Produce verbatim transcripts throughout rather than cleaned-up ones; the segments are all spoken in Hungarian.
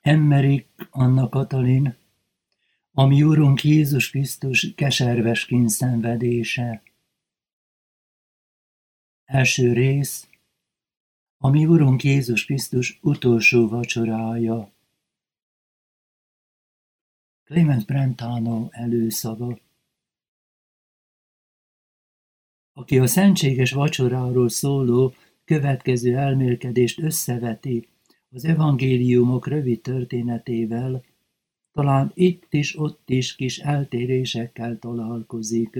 Emmerik Anna Katalin, a mi Urunk Jézus Krisztus keserves kínszenvedése. Első rész, a mi Urunk Jézus Krisztus utolsó vacsorája. Clement Brentano előszava. Aki a szentséges vacsoráról szóló következő elmélkedést összeveti az evangéliumok rövid történetével, talán itt is, ott is kis eltérésekkel találkozik.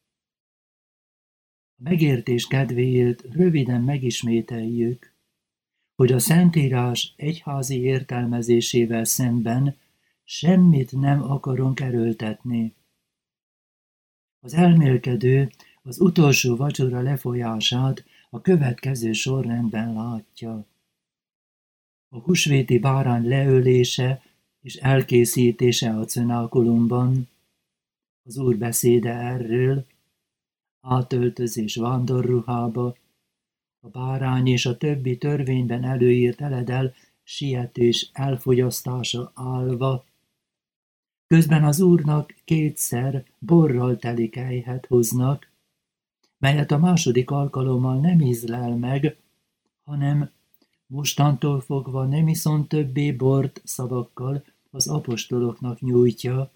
A megértés kedvéért röviden megismételjük, hogy a Szentírás egyházi értelmezésével szemben semmit nem akarunk erőltetni. Az elmélkedő az utolsó vacsora lefolyását a következő sorrendben látja. A húsvéti bárány leölése és elkészítése a cenákulumban, az Úr beszéde erről, átöltözés vándorruhába, a bárány és a többi törvényben előírt eledel sietős elfogyasztása állva, közben az Úrnak kétszer borral teli kelyhet hoznak, melyet a második alkalommal nem ízlel meg, hanem mostantól fogva nem iszon többé bort szavakkal az apostoloknak nyújtja.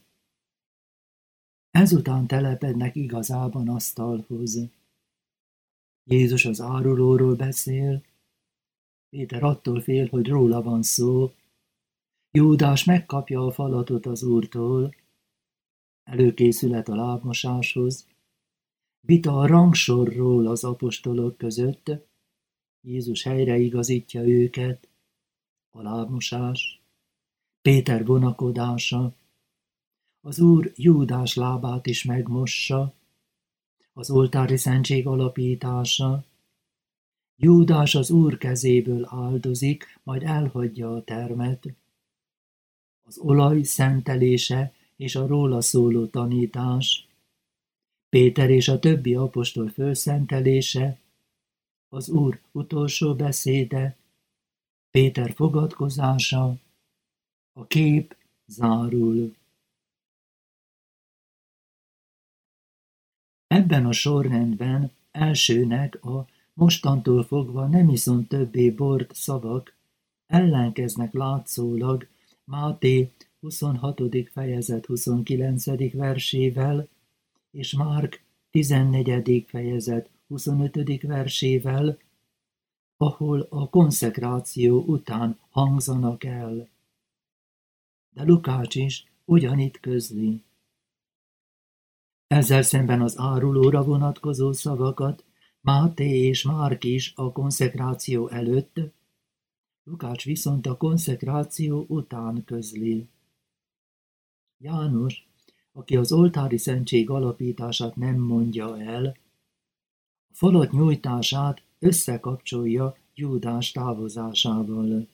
Ezután telepednek igazában asztalhoz. Jézus az árulóról beszél, Péter attól fél, hogy róla van szó, Júdás megkapja a falatot az Úrtól, előkészület a lábmosáshoz, vita a rangsorról az apostolok között, Jézus helyreigazítja őket, a lábmosás, Péter vonakodása, az Úr Júdás lábát is megmossa, az oltári szentség alapítása, Júdás az Úr kezéből áldozik, majd elhagyja a termet, az olaj szentelése és a róla szóló tanítás, Péter és a többi apostol fölszentelése, az Úr utolsó beszéde, Péter fogadkozása, a kép zárul. Ebben a sorrendben elsőnek a mostantól fogva nem iszon többé bort szavak ellenkeznek látszólag Máté huszonhatodik fejezet huszonkilencedik versével és Márk tizennegyedik fejezet huszonötödik versével, ahol a konszekráció után hangzanak el. De Lukács is ugyanitt közli. Ezzel szemben az árulóra vonatkozó szavakat Máté és Márk is a konszekráció előtt, Lukács viszont a konszekráció után közli. János, aki az oltári szentség alapítását nem mondja el, a falat nyújtását összekapcsolja Júdás távozásával.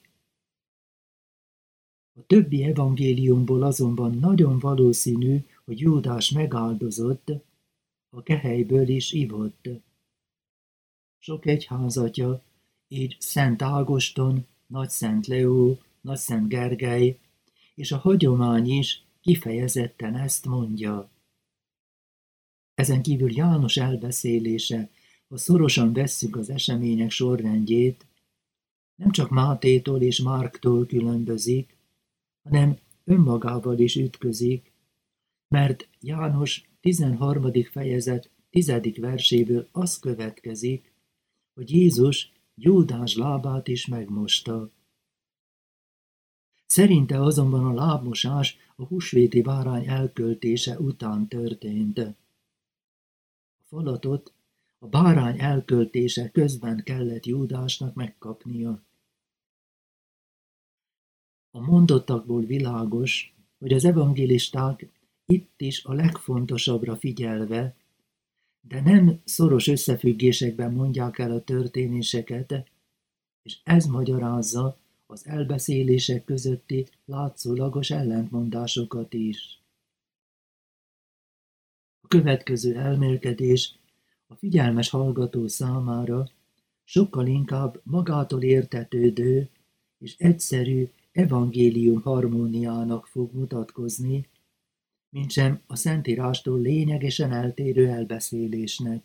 A többi evangéliumból azonban nagyon valószínű, hogy Júdás megáldozott, a kehelyből is ivott. Sok egyházatja, így Szent Ágoston, Nagy Szent Leó, Nagy Szent Gergely, és a hagyomány is kifejezetten ezt mondja. Ezen kívül János elbeszélése, ha szorosan vesszük az események sorrendjét, nem csak Mátétól és Márktól különbözik, hanem önmagával is ütközik, mert János tizenharmadik fejezet tizedik verséből az következik, hogy Jézus Júdás lábát is megmosta. Szerinte azonban a lábmosás a húsvéti bárány elköltése után történt. A falatot a bárány elköltése közben kellett Júdásnak megkapnia. A mondottakból világos, hogy az evangélisták itt is a legfontosabbra figyelve, de nem szoros összefüggésekben mondják el a történéseket, és ez magyarázza az elbeszélések közötti látszólagos ellentmondásokat is. A következő elmélkedés a figyelmes hallgató számára sokkal inkább magától értetődő és egyszerű evangélium harmóniának fog mutatkozni, mintsem a Szentírástól lényegesen eltérő elbeszélésnek.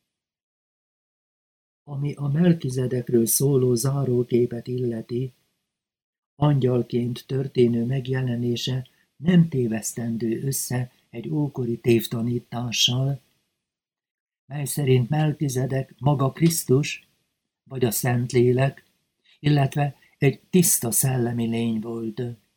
Ami a Melkizedekről szóló záróképet illeti, angyalként történő megjelenése nem tévesztendő össze egy ókori tévtanítással, mely szerint Melkizedek maga Krisztus, vagy a Szentlélek, illetve egy tiszta szellemi lény volt.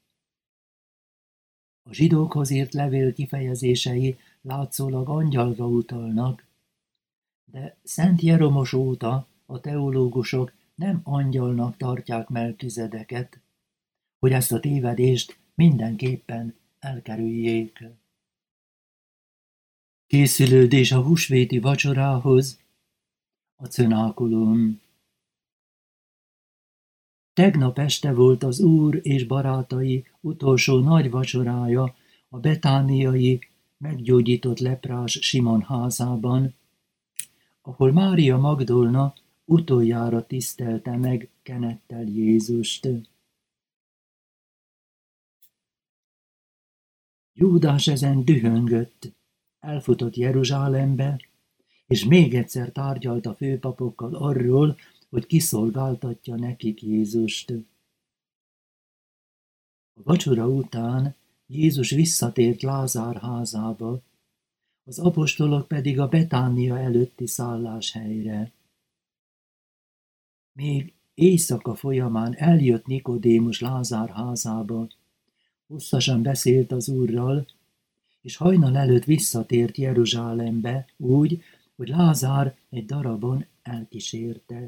A zsidókhoz írt levél kifejezései látszólag angyalra utalnak, de Szent Jeromos óta a teológusok nem angyalnak tartják Melkizedeket, hogy ezt a tévedést mindenképpen elkerüljék. Készülődés a húsvéti vacsorához, a cönákulum. Tegnap este volt az Úr és barátai utolsó nagy vacsorája a betániai, meggyógyított leprás Simon házában, ahol Mária Magdolna utoljára tisztelte meg kenettel Jézust. Júdás ezen dühöngött, elfutott Jeruzsálembe, és még egyszer tárgyalt a főpapokkal arról, hogy kiszolgáltatja nekik Jézust. A vacsora után Jézus visszatért Lázár házába, az apostolok pedig a Betánia előtti szálláshelyre. Még éjszaka folyamán eljött Nikodémus Lázár házába, hosszasan beszélt az Úrral, és hajnal előtt visszatért Jeruzsálembe úgy, hogy Lázár egy darabon elkísérte.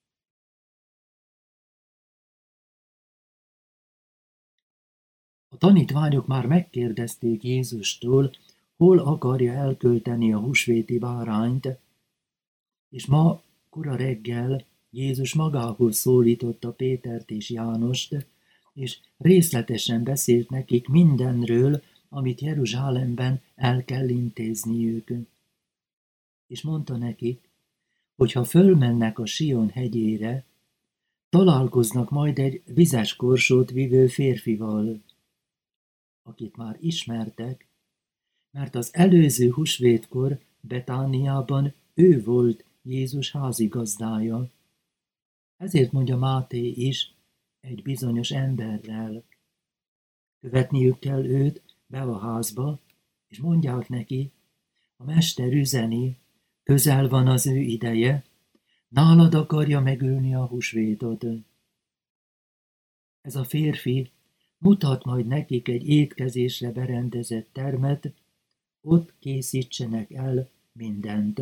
A tanítványok már megkérdezték Jézustól, hol akarja elkölteni a húsvéti bárányt, és ma kora reggel Jézus magához szólította Pétert és Jánost, és részletesen beszélt nekik mindenről, amit Jeruzsálemben el kell intézniük. És mondta nekik, hogy ha fölmennek a Sion hegyére, találkoznak majd egy vizes korsót vivő férfival, akit már ismertek, mert az előző húsvétkor Betániában ő volt Jézus házigazdája. Ezért mondja Máté is, egy bizonyos emberrel. Követniük kell őt be a házba, és mondják neki, a mester üzeni, közel van az ő ideje, nálad akarja megölni a húsvétot. Ez a férfi mutat majd nekik egy étkezésre berendezett termet, ott készítsenek el mindent.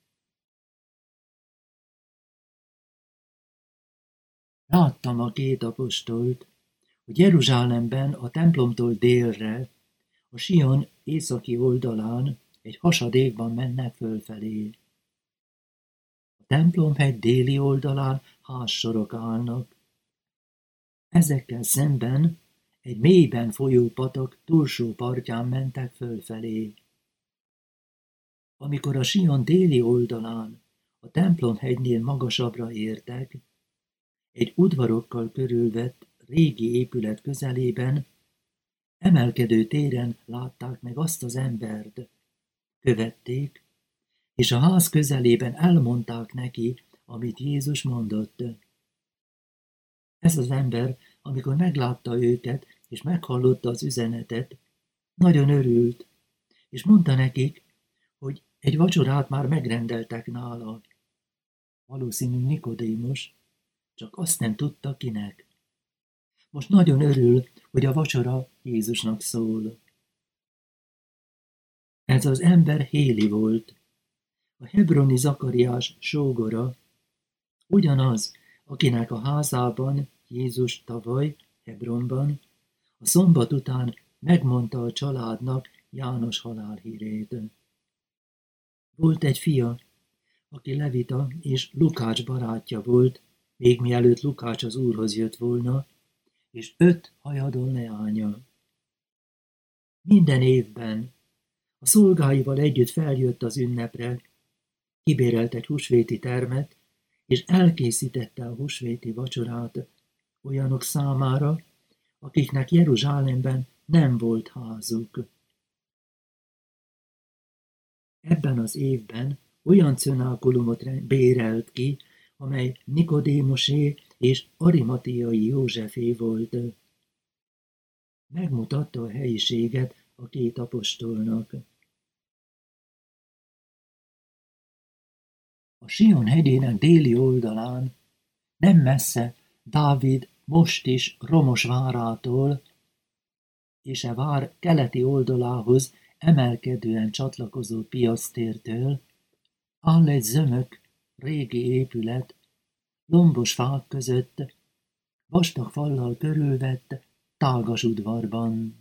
Láttam a két apostolt, hogy Jeruzsálemben a templomtól délre, a Sion északi oldalán egy hasadékban mennek fölfelé. A templomhegy déli oldalán házsorok állnak. Ezekkel szemben egy mélyben folyó patak túlsó partján mentek fölfelé. Amikor a Sion déli oldalán, a templomhegynél magasabbra értek, egy udvarokkal körülvett régi épület közelében, emelkedő téren látták meg azt az embert. Követték, és a ház közelében elmondták neki, amit Jézus mondott. Ez az ember, amikor meglátta őket, és meghallotta az üzenetet, nagyon örült, és mondta nekik, hogy egy vacsorát már megrendeltek nála. Valószínű Nikodémus, csak azt nem tudta kinek. Most nagyon örül, hogy a vacsora Jézusnak szól. Ez az ember Héli volt, a hebroni Zakariás sógora, ugyanaz, akinek a házában Jézus tavaly Hebronban a szombat után megmondta a családnak János halálhírét. Volt egy fia, aki Levita és Lukács barátja volt, még mielőtt Lukács az Úrhoz jött volna, és öt hajadon leánya. Minden évben a szolgáival együtt feljött az ünnepre, kibérelt egy húsvéti termet, és elkészítette a húsvéti vacsorát olyanok számára, akiknek Jeruzsálemben nem volt házuk. Ebben az évben olyan cenákulumot bérelt ki, amely Nikodémosé és Arimateai Józsefé volt. Megmutatta a helyiséget a két apostolnak. A Sion hegyének déli oldalán, nem messze Dávid most is romos várától, és e vár keleti oldalához emelkedően csatlakozó piactértől, áll egy zömök, régi épület, lombos fák között, vastag fallal körülvett, tágas udvarban.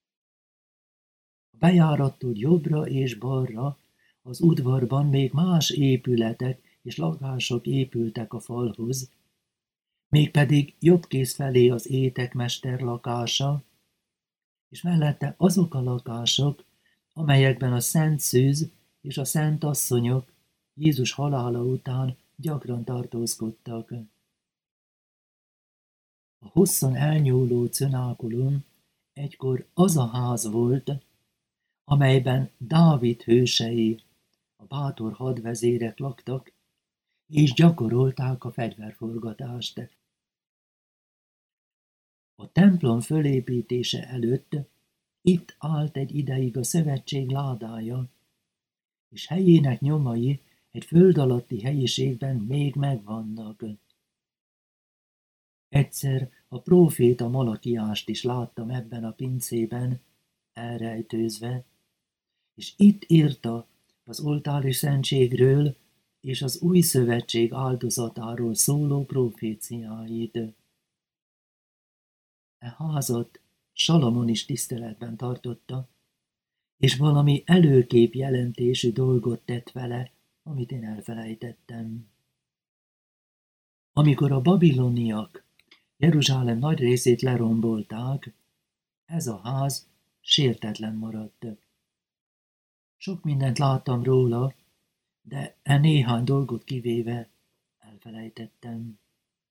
A bejárattól jobbra és balra az udvarban még más épületek és lakások épültek a falhoz, mégpedig jobbkész felé az étekmester lakása, és mellette azok a lakások, amelyekben a Szent Szűz és a Szent Asszonyok Jézus halála után gyakran tartózkodtak. A hosszan elnyúló cenákulum egykor az a ház volt, amelyben Dávid hősei, a bátor hadvezérek laktak, és gyakorolták a fegyverforgatást. A templom fölépítése előtt itt állt egy ideig a szövetség ládája, és helyének nyomai egy föld alatti helyiségben még megvannak. Egyszer a próféta Malakiást is láttam ebben a pincében, elrejtőzve, és itt írta az oltári szentségről és az új szövetség áldozatáról szóló proféciáit. E házat Salamon is tiszteletben tartotta, és valami előkép jelentésű dolgot tett vele, amit én elfelejtettem. Amikor a babiloniak Jeruzsálem nagy részét lerombolták, ez a ház sértetlen maradt. Sok mindent láttam róla, de e néhány dolgot kivéve elfelejtettem.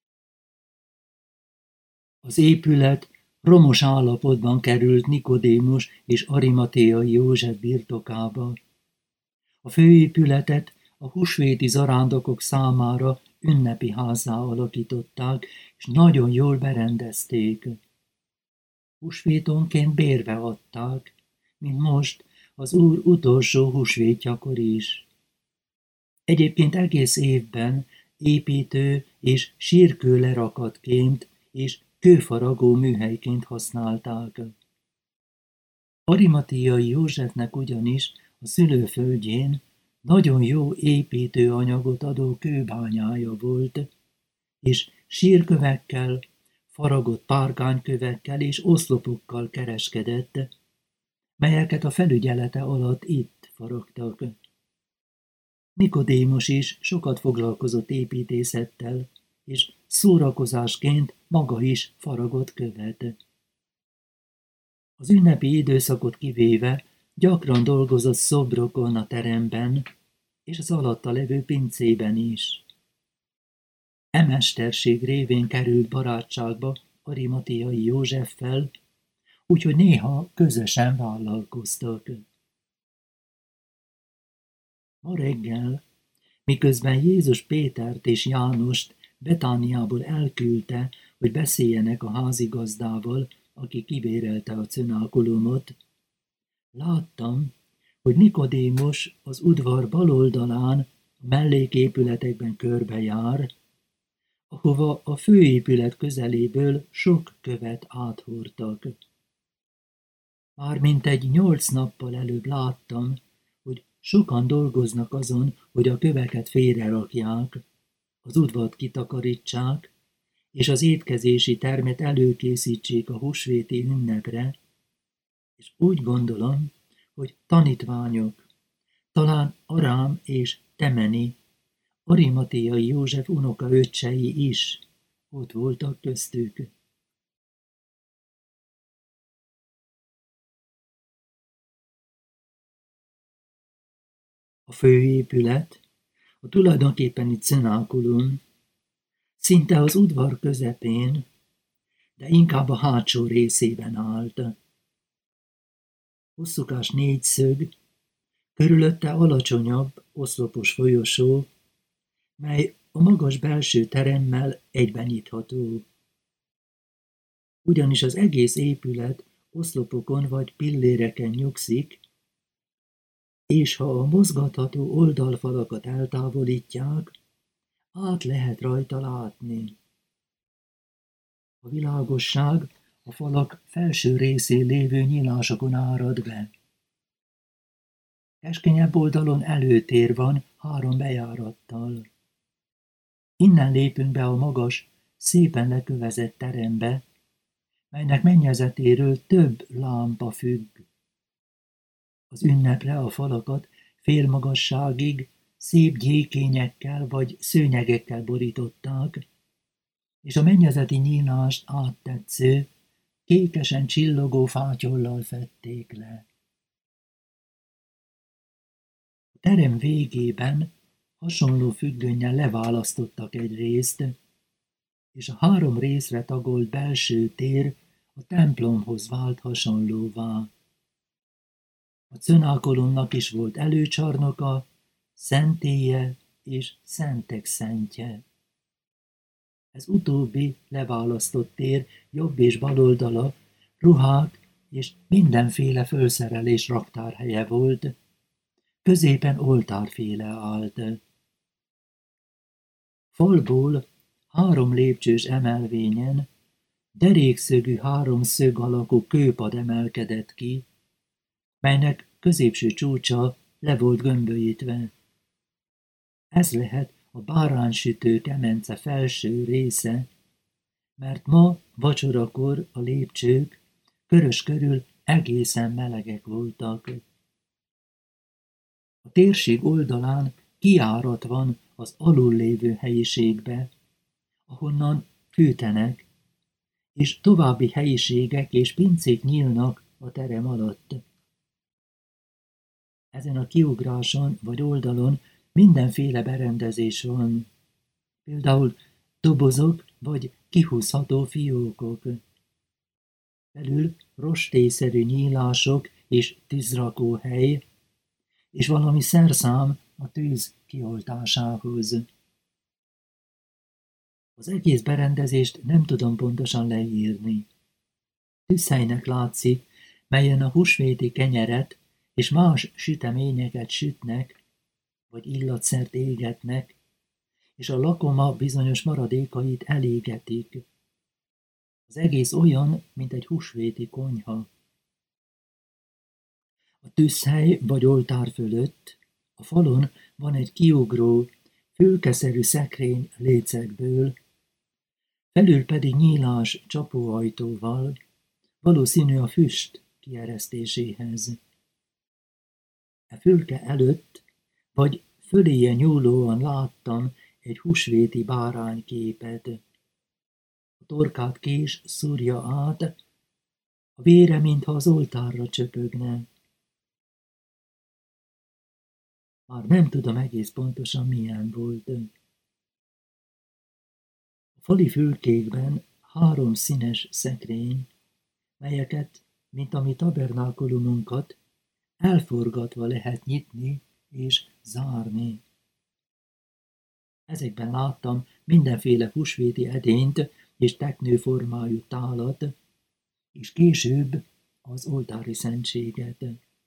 Az épület romos állapotban került Nikodémus és Arimateai József birtokába. A főépületet a húsvéti zarándokok számára ünnepi házzá alakították, és nagyon jól berendezték. Húsvétonként bérbe adták, mint most az Úr utolsó húsvétjakor is. Egyébként egész évben építő és sírkő lerakatként és kőfaragó műhelyként használták. Arimateai Józsefnek ugyanis a szülőföldjén nagyon jó építőanyagot adó kőbányája volt, és sírkövekkel, faragott párkánykövekkel és oszlopokkal kereskedett, melyeket a felügyelete alatt itt faragtak. Nikodémus is sokat foglalkozott építészettel, és szórakozásként maga is faragott követ. Az ünnepi időszakot kivéve gyakran dolgozott szobrokon a teremben, és az alatta levő pincében is. E mesterség révén került barátságba Arimateai Józseffel, úgyhogy néha közösen vállalkoztak. Ma reggel, miközben Jézus Pétert és Jánost Betániából elküldte, hogy beszéljenek a házigazdával, aki kibérelte a cenákulumot, láttam, hogy Nikodémus az udvar bal oldalán a melléképületekben körbejár, ahova a főépület közeléből sok követ áthordtak. Már mintegy nyolc nappal előbb láttam, hogy sokan dolgoznak azon, hogy a köveket félrerakják, az udvart kitakarítsák, és az étkezési termet előkészítsék a húsvéti ünnepre, és úgy gondolom, hogy tanítványok, talán Arám és Temeni, Arimateai József unokaöccsei is ott voltak köztük. A főépület, a tulajdonképpeni cenákulum, szinte az udvar közepén, de inkább a hátsó részében állt. Hosszúkás négyszög, körülötte alacsonyabb, oszlopos folyosó, mely a magas belső teremmel egybenyitható. Ugyanis az egész épület oszlopokon vagy pilléreken nyugszik, és ha a mozgatható oldalfalakat eltávolítják, át lehet rajta látni. A világosság a falak felső részén lévő nyílásokon árad be. Keskenyebb oldalon előtér van három bejárattal. Innen lépünk be a magas, szépen lekövezett terembe, melynek mennyezetéről több lámpa függ. Az ünnepre a falakat félmagasságig szép gyékényekkel vagy szőnyegekkel borították, és a mennyezeti nyílást áttetsző, kékesen csillogó fátyollal fedték le. A terem végében hasonló függönnyel leválasztottak egy részt, és a három részre tagolt belső tér a templomhoz vált hasonlóvá. A cönákolonnak is volt előcsarnoka, szentélye és szentek szentje. Ez utóbbi leválasztott tér jobb és bal oldala ruhák és mindenféle fölszerelés raktárhelye volt, középen oltárféle állt. Falból három lépcsős emelvényen derékszögű háromszög alakú kőpad emelkedett ki, melynek középső csúcsa le volt gömbölyítve. Ez lehet a báránysütő kemence felső része, mert ma vacsorakor a lépcsők körös körül egészen melegek voltak. A térség oldalán kijárat van az alul lévő helyiségbe, ahonnan fűtenek, és további helyiségek és pincék nyílnak a terem alatt. Ezen a kiugráson vagy oldalon mindenféle berendezés van, például dobozok vagy kihúzható fiókok. Belül rostélyszerű nyílások és tűzrakóhely, és valami szerszám a tűz kioltásához. Az egész berendezést nem tudom pontosan leírni. Tűzhelynek látszik, melyen a húsvéti kenyeret és más süteményeket sütnek, vagy illatszert égetnek, és a lakoma bizonyos maradékait elégetik. Az egész olyan, mint egy húsvéti konyha. A tűzhely vagy oltár fölött a falon van egy kiugró, fülkeszerű szekrény lécekből, felül pedig nyílás csapóajtóval, valószínű a füst kieresztéséhez. E fülke előtt, vagy föléje nyúlóan láttam egy húsvéti bárányképet. A torkát kés szúrja át, a vére, mintha az oltárra csöpögne. Már nem tudom egész pontosan, milyen volt. A fali fülkékben három színes szekrény, melyeket, mint a mi tabernákulumunkat, elforgatva lehet nyitni és zárni. Ezekben láttam mindenféle húsvéti edényt és teknőformájú tálat, és később az oltári szentséget.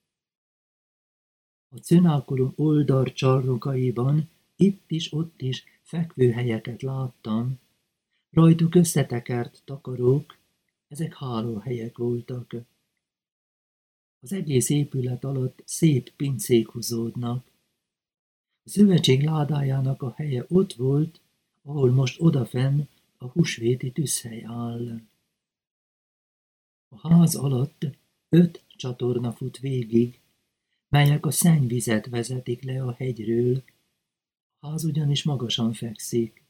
A cönákulum oldalcsarnokaiban itt is, ott is fekvőhelyeket láttam, rajtuk összetekert takarók, ezek hálóhelyek voltak. Az egész épület alatt szép pincék húzódnak. A szövetség ládájának a helye ott volt, ahol most odafenn a húsvéti tűzhely áll. A ház alatt öt csatorna fut végig, melyek a szennyvizet vezetik le a hegyről, a ház ugyanis magasan fekszik.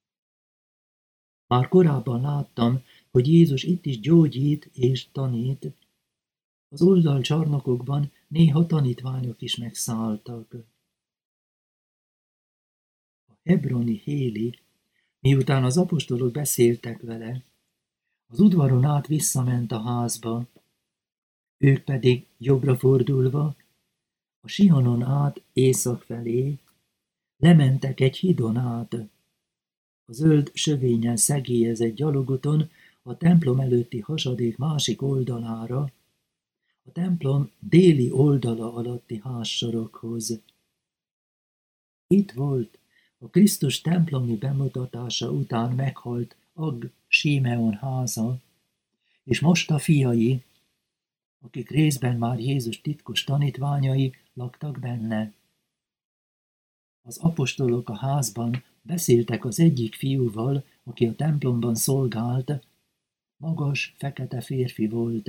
Már korábban láttam, hogy Jézus itt is gyógyít és tanít. Az oldalcsarnokokban néha tanítványok is megszálltak. A hebroni Héli, miután az apostolok beszéltek vele, Az udvaron át visszament a házba, ők pedig jobbra fordulva, a Sionon át észak felé, lementek egy hídon át. A zöld sövényen szegélyezett gyalogúton a templom előtti hasadék másik oldalára, a templom déli oldala alatti házsorokhoz. Itt volt a Krisztus templomi bemutatása után meghalt Ag Simeon háza, és most a fiai, akik részben már Jézus titkos tanítványai, laktak benne. Az apostolok a házban beszéltek az egyik fiúval, aki a templomban szolgált, magas, fekete férfi volt.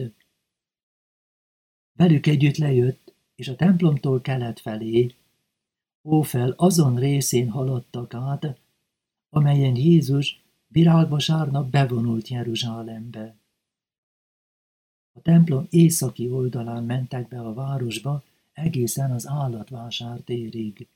Velük együtt lejött, és a templomtól kelet felé, Ófel azon részén haladtak át, amelyen Jézus virágvasárnap bevonult Jeruzsálembe. A templom északi oldalán mentek be a városba, egészen az állatvásártérig.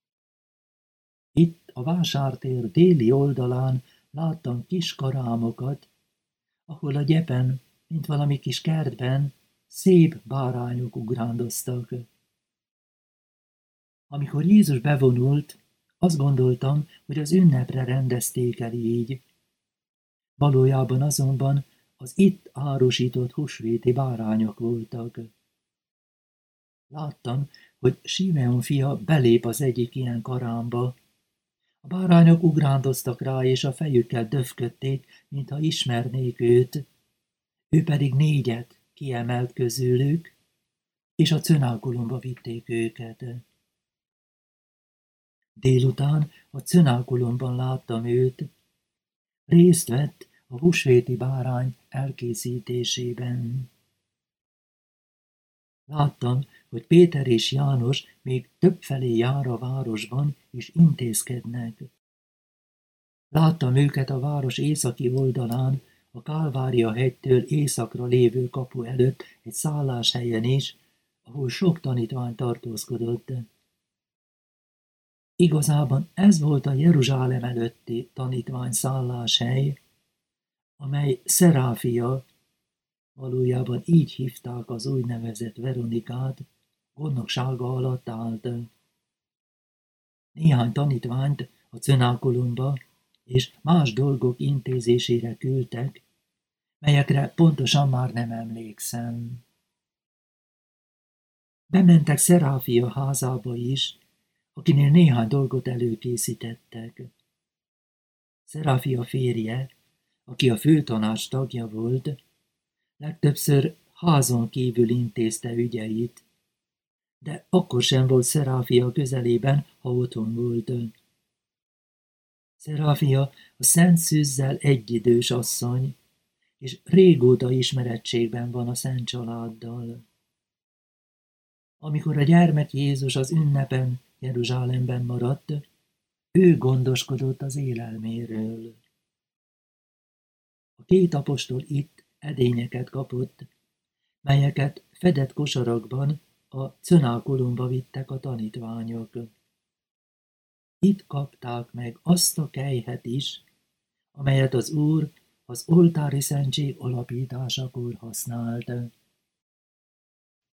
Itt a vásártér déli oldalán láttam kis karámokat, ahol a gyepen, mint valami kis kertben, szép bárányok ugrándoztak. Amikor Jézus bevonult, azt gondoltam, hogy az ünnepre rendezték el így. Valójában azonban az itt árusított húsvéti bárányok voltak. Láttam, hogy Simeon fia belép az egyik ilyen karámba. A bárányok ugrándoztak rá, és a fejükkel döfködték, mintha ismernék őt. Ő pedig négyet kiemelt közülük, és a cönákulumba vitték őket. Délután a cönákulumban láttam őt. Részt vett a húsvéti bárány elkészítésében. Láttam, hogy Péter és János még többfelé jár a városban, és intézkednek. Láttam őket a város északi oldalán, a Kálvária hegytől északra lévő kapu előtt egy szálláshelyen is, ahol sok tanítvány tartózkodott. Igazában ez volt a Jeruzsálem előtti tanítvány szálláshely, amely Szeráfia, valójában így hívták az úgynevezett Veronikát, gondnoksága alatt állt. Néhány tanítványt a cönákulumba és más dolgok intézésére küldtek, melyekre pontosan már nem emlékszem. Bementek Szeráfia házába is, akinél néhány dolgot előkészítettek. Szeráfia férje, aki a főtanács tagja volt, legtöbbször házon kívül intézte ügyeit, de akkor sem volt Szeráfia közelében, ha otthon volt. Szeráfia a Szent Szűzzel egyidős asszony, és régóta ismerettségben van a Szent Családdal. Amikor a gyermek Jézus az ünnepen Jeruzsálemben maradt, ő gondoskodott az élelméről. A két apostol itt edényeket kapott, melyeket fedett kosarakban a cönákulumba vittek a tanítványok. Itt kapták meg azt a kelyhet is, amelyet az Úr az oltári szentség alapításakor használt.